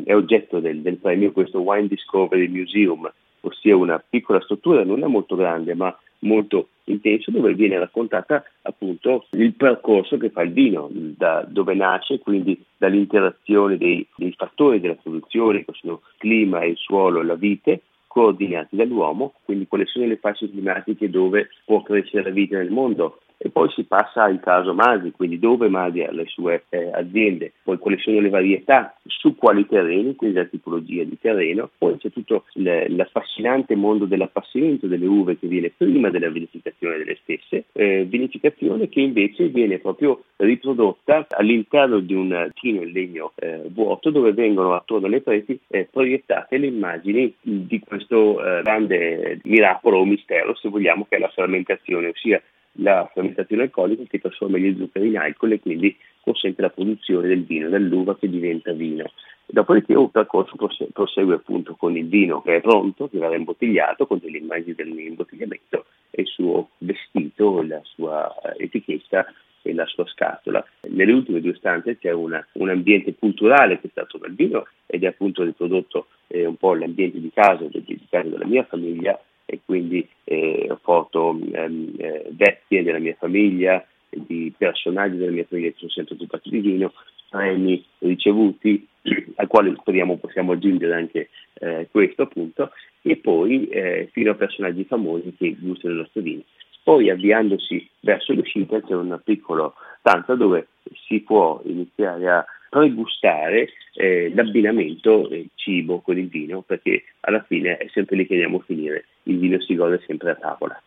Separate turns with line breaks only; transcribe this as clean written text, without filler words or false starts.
è oggetto del premio questo Wine Discovery Museum, ossia una piccola struttura, non è molto grande ma molto intenso, dove viene raccontata appunto il percorso che fa il vino, da dove nasce, quindi dall'interazione dei fattori della produzione, che sono il clima, il suolo, la vite, coordinati dall'uomo, quindi quali sono le fasce climatiche dove può crescere la vite nel mondo. E poi si passa al caso Masi, quindi dove Masi ha le sue aziende, poi quali sono le varietà, su quali terreni, quindi la tipologia di terreno, poi c'è tutto l'affascinante mondo dell'appassimento delle uve che viene prima della vinificazione delle stesse, vinificazione che invece viene proprio riprodotta all'interno di un tino in legno vuoto, dove vengono attorno alle pareti proiettate le immagini di questo grande miracolo o mistero, se vogliamo, che è la fermentazione, ossia la fermentazione alcolica che trasforma gli zuccheri in alcol e quindi consente la produzione del vino, dall'uva che diventa vino. Dopodiché un percorso prosegue appunto con il vino che è pronto, che verrà imbottigliato con delle immagini dell'imbottigliamento e il suo vestito, la sua etichetta e la sua scatola. Nelle ultime due stanze c'è un ambiente culturale che sta attorno al vino ed è appunto riprodotto un po' l'ambiente di casa della mia famiglia, e quindi ho portato vecchie della mia famiglia, di personaggi della mia famiglia che sono sempre occupati di vino, premi ricevuti, al quale speriamo possiamo aggiungere anche questo appunto, e poi fino a personaggi famosi che gustano il nostro vino. Poi avviandosi verso l'uscita c'è una piccola stanza dove si può iniziare a pregustare l'abbinamento cibo con il vino, perché alla fine è sempre lì che andiamo a finire, il vino si gode sempre a tavola.